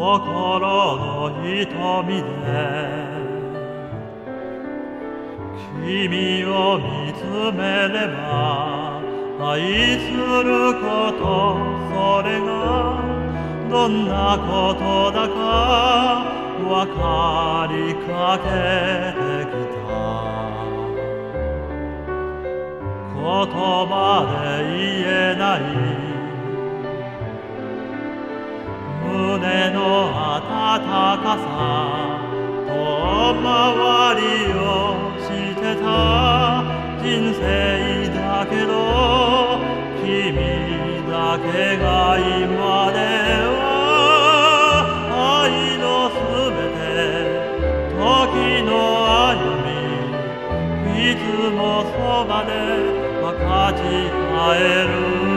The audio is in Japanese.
心の瞳で君を見つめれば愛することそれがどんなことだかわかりかけてきた言葉で言えない胸の温かさ遠回りをしてた人生だけど君だけが今では愛のすべて時の歩みいつもそばで分かち合える